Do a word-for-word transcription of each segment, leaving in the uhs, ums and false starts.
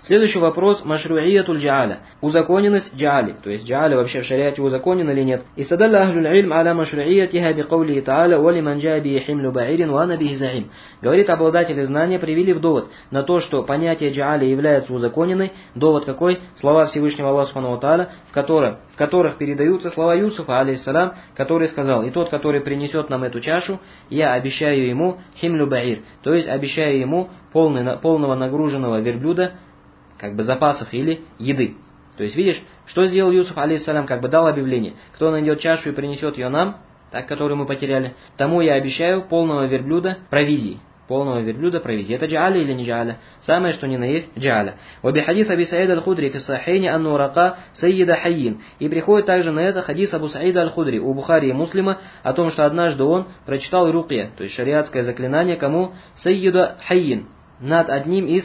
Следующий вопрос. Машруиятуль джааля. Узаконенность джаали. То есть джааля вообще в шариате узаконен или нет. И садалла ахлюль ильм аля машруиятиха би кавлихи тааля вали ман джаа би химлю баирин ва ана бихи заим. Говорит, обладатели знания привели в довод на то, что понятие джааля является узаконенной. Довод какой? Слова Всевышнего Аллаха субхану ва тааля, в которых, в которых передаются слова Юсуфа, алейхиссалям, который сказал: и тот, который принесет нам эту чашу, я обещаю ему химлю баир, то есть обещаю ему полный, полного нагруженного верблюда, как бы запасов или еды. То есть видишь, что сделал Юсуф, алейхиссалям, как бы дал объявление: кто найдет чашу и принесет ее нам, так, которую мы потеряли, тому я обещаю полного верблюда провизии. Полного верблюда провизии. Это джааля или не джааля? Самое, что ни на есть джааля. Ваби хадис Аби Саида аль-Худри фи сахейни анну рака сайида хайин. И приходит также на это хадис Абу Саида аль-Худри у Бухари и Муслима о том, что однажды он прочитал рукья, то есть шариатское заклинание, кому? Сайида хайин. Над одним из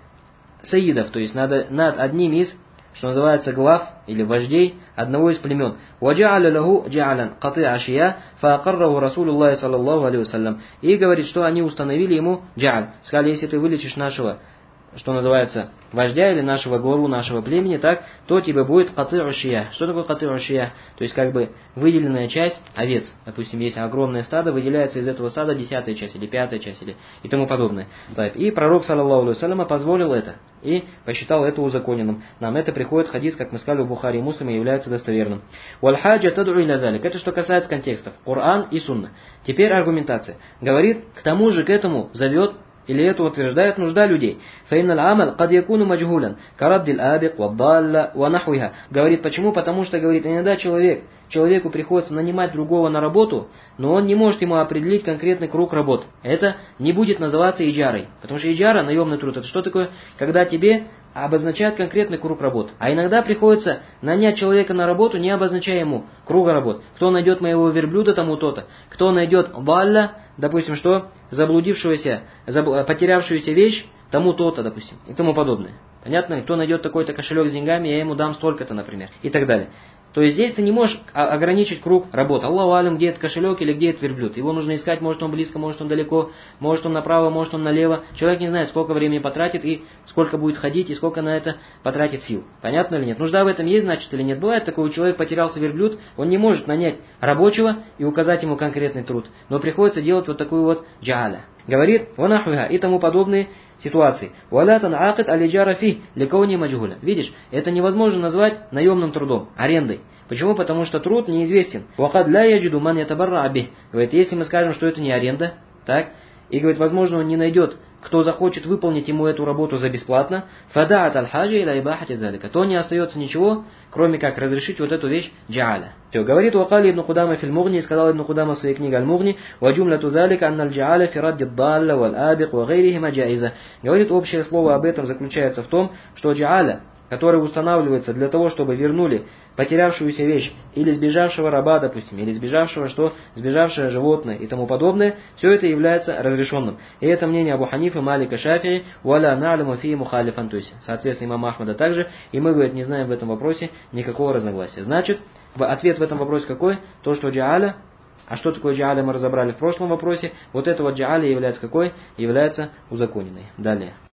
саидов, то есть над, над одним из, что называется, глав или вождей одного из племен. وَجَعَلَ لَهُ جَعَلًا قَطِيعَ شِيَا فَأَقَرَّهُ رَسُولُ اللَّهِ صَلَّى اللَّهُ عَلَيْهِ وَسَلَّمَ. И говорит, что они установили ему джа'аль. Сказали, если ты вылечишь нашего, что называется, вождя или нашего главу нашего племени, так, то тебе будет каты'у шия. Что такое каты'у шия? То есть как бы выделенная часть овец. Допустим, есть огромное стадо, выделяется из этого стада десятая часть или пятая часть или и тому подобное. Так, и пророк, саллаллаху алейхи вассаляма, позволил это и посчитал это узаконенным. Нам это приходит хадис, как мы сказали, у Бухари и Муслима, является достоверным. Валь-хаджа тад'у иля залик. Это что касается контекстов. Коран и Сунна. Теперь аргументация. Говорит, к тому же к этому зовет или это утверждает нужда людей. Фаинналь амаль кад якуну маджгулян, караддиль абик, ваддалля, ванахуиха. Говорит, почему? Потому что, говорит, иногда человек, человеку приходится нанимать другого на работу, но он не может ему определить конкретный круг работ. Это не будет называться иджарой. Потому что иджара, наемный труд, это что такое? Когда тебе обозначают конкретный круг работ. А иногда приходится нанять человека на работу, не обозначая ему круга работ. Кто найдет моего верблюда, тому то-то. Кто найдет далля, допустим, что? Заблудившегося, заб... потерявшуюся вещь, тому то-то, допустим. И тому подобное. Понятно? Кто найдет такой-то кошелек с деньгами, я ему дам столько-то, например. И так далее. То есть здесь ты не можешь ограничить круг работы. Аллаху алям, где этот кошелек или где этот верблюд. Его нужно искать, может он близко, может он далеко, может он направо, может он налево. Человек не знает, сколько времени потратит и сколько будет ходить, и сколько на это потратит сил. Понятно или нет? Нужда в этом есть, значит, или нет? Бывает такой, у человека потерялся верблюд, он не может нанять рабочего и указать ему конкретный труд. Но приходится делать вот такую вот джааля. Говорит, ванахуиха и тому подобные ситуации. Валя тан'акид алиджара фи ликауни маджгуля. Видишь, это невозможно назвать наемным трудом, арендой. Почему? Потому что труд неизвестен. Вакад ля яджиду ман ятабарра абих. Говорит, если мы скажем, что это не аренда, так, и говорит, возможно, он не найдет, кто захочет выполнить ему эту работу за бесплатно, фадаат аль-хаджи иля ибахати залика, то не остается ничего, кроме как разрешить вот эту вещь джааля. Все, говорит, вакали ибн Кудама филь Мугни, сказал ибн Кудама в своей книге Аль-Мугни, ва джумляту залика анна аль-джааля фи радди далля валь абик ва гайрихима джаиза. Говорит, общее слово об этом заключается в том, что джааля, который устанавливается для того, чтобы вернули потерявшуюся вещь, или сбежавшего раба, допустим, или сбежавшего что? Сбежавшее животное и тому подобное, все это является разрешенным. И это мнение Абу Ханифы, Малика, Шафии, валя на'ламу фи мухалифан, то есть, соответственно, имама Ахмада также, и мы, говорит, не знаем в этом вопросе никакого разногласия. Значит, ответ в этом вопросе какой? То, что джааля, а что такое джааля, мы разобрали в прошлом вопросе, вот это вот джааля является какой? Является узаконенной. Далее.